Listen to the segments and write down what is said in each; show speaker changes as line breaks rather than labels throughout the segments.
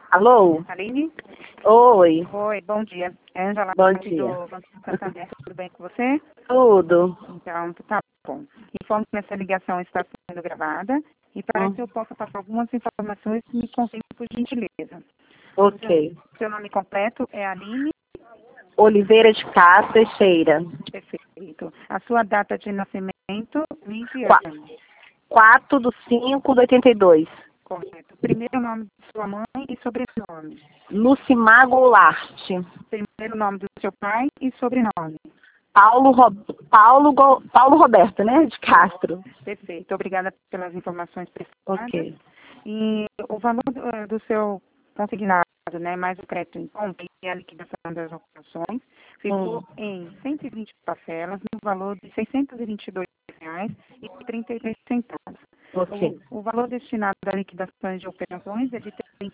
Alô?
Aline?
Oi,
Oi, bom dia. É Ângela
bom
aqui
dia.
do Banco Santander. Tudo bem com você?
Tudo?
Então, tá bom. Informo que essa ligação está sendo gravada e para que eu possa passar algumas informações, me confirme por gentileza.
Ok.
Seu nome completo é Aline?
Oliveira de Castro Teixeira.
Perfeito. A sua data de nascimento, mês e
Qua-
ano.
4/5/82.
Correto. Primeiro nome de sua mãe e sobrenome.
Lucimar Goulart.
Primeiro nome do seu pai e sobrenome.
Paulo Roberto, né? De Castro.
Perfeito. Obrigada pelas informações prestadas.
Ok.
E o valor do seu consignado, né, mais o crédito em conta e a liquidação das operações, ficou em 120 parcelas, no valor de R$ 622,33.
Ok.
O valor destinado à liquidação de operações é de R$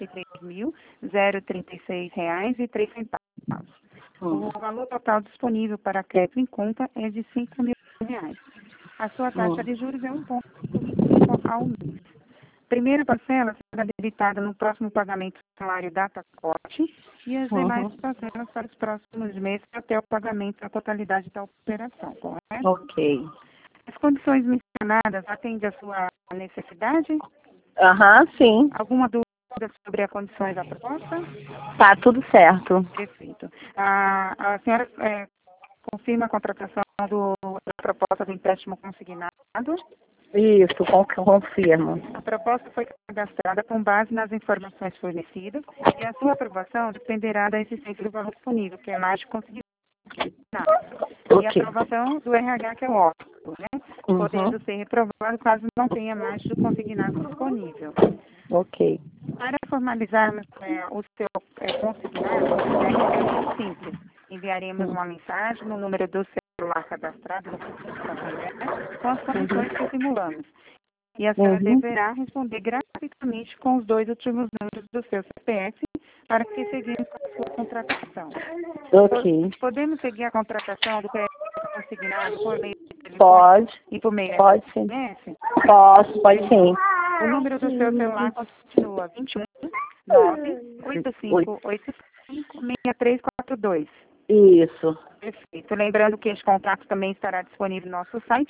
33.036,03. O valor total disponível para crédito em conta é de R$ 5.000. A sua taxa de juros é 1,25 ao mês. Primeira parcela será debitada no próximo pagamento do salário da pacote e as demais parcelas para os próximos meses até o pagamento da totalidade da operação, correto?
Ok.
As condições mencionadas atendem à sua necessidade?
Aham, sim.
Alguma dúvida sobre as condições da proposta?
Tá tudo certo.
Perfeito. A senhora confirma a contratação da proposta do empréstimo consignado?
Isso, confirmo.
A proposta foi cadastrada com base nas informações fornecidas e a sua aprovação dependerá da existência do valor disponível, que é mais de consignado. E a
Ok.
aprovação do RH, que é o óbito, né? Podendo ser reprovado caso não tenha mais do consignado disponível.
Ok.
Para formalizarmos o seu consignado, é muito simples. Enviaremos uma mensagem no número do celular cadastrado no Santander com as condições que simulamos. E a senhora deverá responder gratuitamente com os 2 últimos números do seu CPF para que seguimos com a sua contratação.
Ok.
Podemos seguir a contratação do crédito consignado por meio de telefone
Pode.
e por meio
Pode
de
sim.
SMS?
Pode sim.
O número do seu celular continua 21 98585 6342.
Isso.
Perfeito. Lembrando que este contrato também estará disponível no nosso site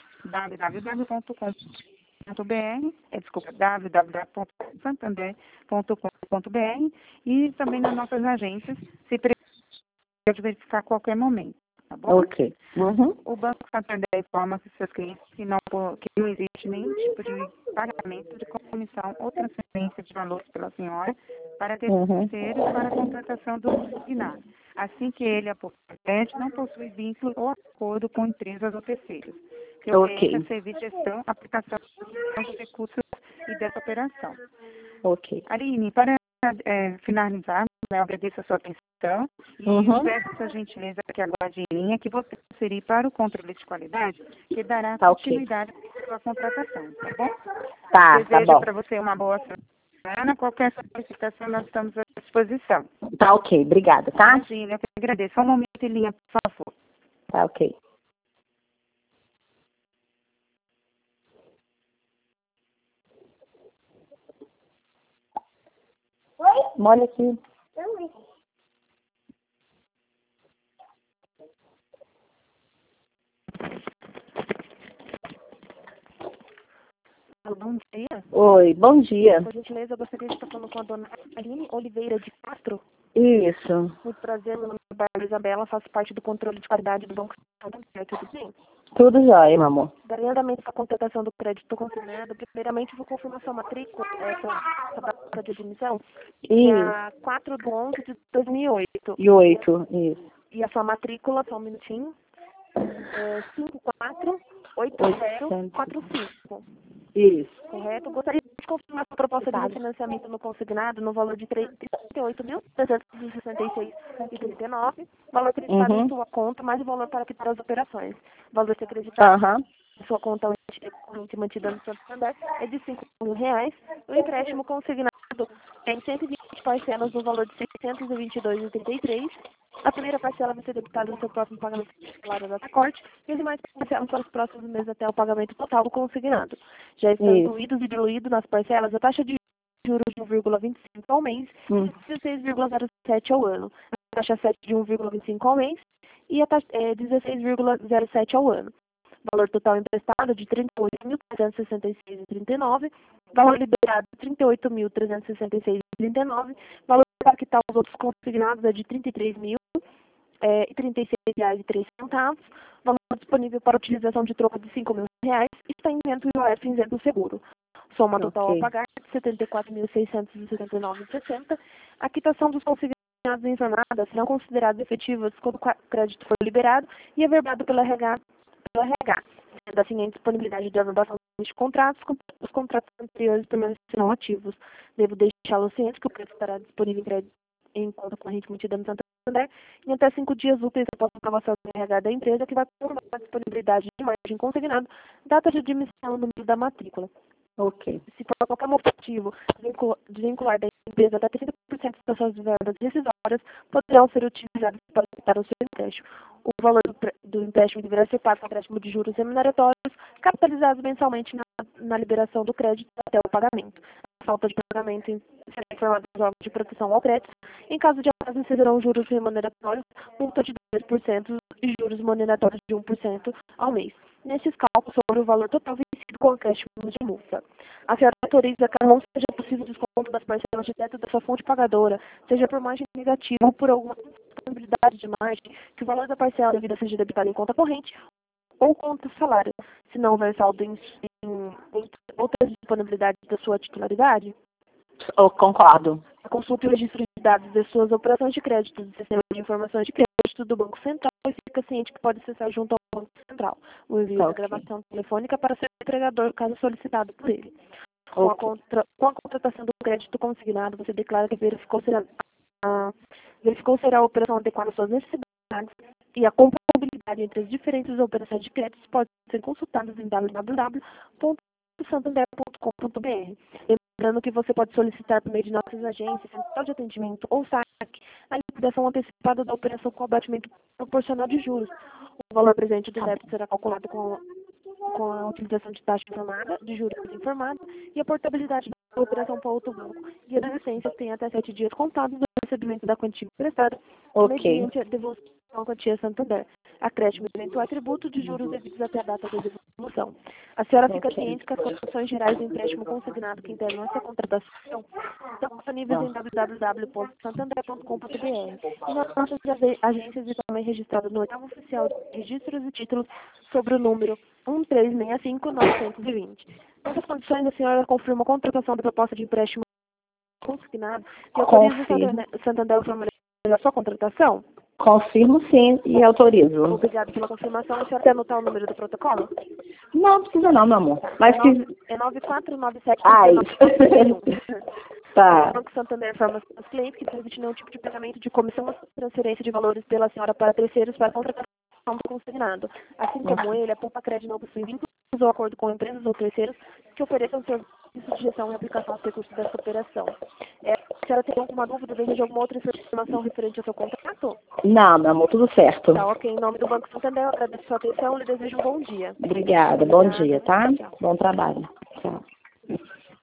www.santander.com.br e também nas nossas agências, se precisar verificar a qualquer momento, tá bom?
Ok.
O Banco Santander informa que seus clientes que não existe nenhum tipo de pagamento de comissão ou transferência de valores pela senhora para terceiros para a contratação do consignado. Assim que ele aportante, não possui vínculo ou acordo com empresas ou terceiros. Seu cliente é serviço de gestão, aplicação dos recursos e dessa operação.
Ok.
Aline, para finalizar, eu agradeço a sua atenção e peço a gentileza que aguarde em linha que você transferir para o controle de qualidade que dará continuidade à sua contratação, tá bom?
Tá
Desejo
bom.
para você uma boa semana. Qualquer solicitação, nós estamos à disposição.
Tá ok. Obrigada, tá?
Imagina, eu que agradeço. Só um momento em linha, por favor.
Tá ok. Molha aqui.
Bom dia.
Oi, bom dia.
Por gentileza, eu gostaria de estar falando com a dona Aline Oliveira de Castro.
Isso.
Muito prazer, meu nome é Bárbara Isabela, faço parte do controle de qualidade do Banco Santander, tudo bem?
Tudo jóia, meu amor.
Darei andamento para a contratação do crédito consignado. Primeiramente, vou confirmar sua matrícula, essa data de admissão, dia 4/11/2008.
E 8, isso.
E a sua matrícula, só um minutinho, é 548045.
Isso.
Correto? Gostaria de confirmar a proposta de refinanciamento no consignado no valor de R$ 38.366,39, valor acreditado em sua conta, mais o valor para quitar as operações. O valor ser acreditado em sua conta corrente mantida no Santander é de R$ 5.000. O empréstimo consignado em 120 parcelas no valor de R$ 622,33. A primeira parcela vai ser debitada no seu próximo pagamento do salário da corte e as demais parcelas para os próximos meses até o pagamento total do consignado. Já estão incluídos e diluídos nas parcelas a taxa de juros de 1,25 ao mês e 16,07 ao ano. A taxa 7 de 1,25 ao mês e a taxa 16,07 ao ano. Valor total emprestado de R$ 38.366,39. Valor liberado de R$ 38.366,39. Valor para quitar os outros consignados é de R$ 33.036,03. Valor disponível para utilização de troca de R$ 5.000. E está isento o IOF isento o seguro. Soma total a pagar de R$ 74.679,60. A quitação dos consignados em informadas serão consideradas efetivas quando o crédito for liberado e averbado pela RH. Sendo assim, a indisponibilidade de averbação de contratos, os contratos anteriores permanecerão ativos. Devo deixá-lo ciente que o crédito estará disponível em conta corrente emitida no Santander em até 5 dias úteis após a aprovação do RH da empresa, que vai confirmar a disponibilidade de margem consignado, data de admissão no número da matrícula.
Ok.
Se por qualquer motivo desvincular da empresa até 30% das suas verbas rescisórias, poderão ser utilizadas para quitar o seu empréstimo. O valor do empréstimo deverá ser pago com empréstimo de juros remuneratórios, capitalizados mensalmente na liberação do crédito até o pagamento. A falta de pagamento será informado aos órgãos de proteção ao crédito. Em caso de atraso, incidirão juros remuneratórios, multa de 2% e juros remuneratórios de 1% ao mês. Nesses cálculos sobre o valor total vencido com acréscimo de multa. A senhora autoriza que não seja possível desconto das parcelas de teto da sua fonte pagadora, seja por margem negativa ou por alguma disponibilidade de margem, que o valor da parcela devida seja debitado em conta corrente ou conta salário, se não houver saldo em outras disponibilidades da sua titularidade.
Eu concordo.
Consulte o registro de dados de suas operações de crédito do sistema de informações de crédito do Banco Central e fica ciente que pode acessar junto ao Banco Central o envio da gravação telefônica para seu empregador, caso solicitado por ele. Com a contratação do crédito consignado, você declara que verificou se a operação adequada às suas necessidades e a compatibilidade entre as diferentes operações de crédito pode ser consultadas em www.santander.com.br. Lembrando que você pode solicitar por meio de nossas agências, central de atendimento ou saque, a liquidação antecipada da operação com abatimento proporcional de juros. O valor presente do débito será calculado com a utilização de taxa informada, de juros informada e a portabilidade da operação para outro banco. Guia da licença tem até 7 dias contados do recebimento da quantia emprestada, mediante a devolução da quantia Santander. Acréscimo de eventual tributo de juros devidos até a data da devolução. A senhora fica ciente que as condições gerais do empréstimo consignado que integram essa contratação estão disponíveis em www.santander.com.br e nas nossas agências e também registradas no oitavo oficial de registros e títulos sobre o número 1365920. Nessas condições, a senhora confirma a contratação da proposta de empréstimo consignado e autoriza o Santander a formular a sua contratação?
Confirmo sim e autorizo.
Obrigada pela confirmação. A senhora quer anotar o número do protocolo?
Não precisa não, meu amor. Mas
é 9497.
Isso. Tá.
O Banco Santander informa aos clientes que não existe nenhum tipo de pagamento de comissão ou transferência de valores pela senhora para terceiros para contratação do consignado. Assim como ele, a Poupa Crédito não possui vínculos ou acordo com empresas ou terceiros que ofereçam serviço de gestão e aplicação aos recursos dessa operação. A senhora tem alguma dúvida, deseja alguma outra informação referente ao seu contrato?
Não, meu amor, tudo certo.
Tá, ok. Em nome do Banco Santander, eu agradeço a sua atenção e lhe desejo um bom dia.
Obrigada, bom dia, tá?
Tchau.
Bom trabalho. Tchau.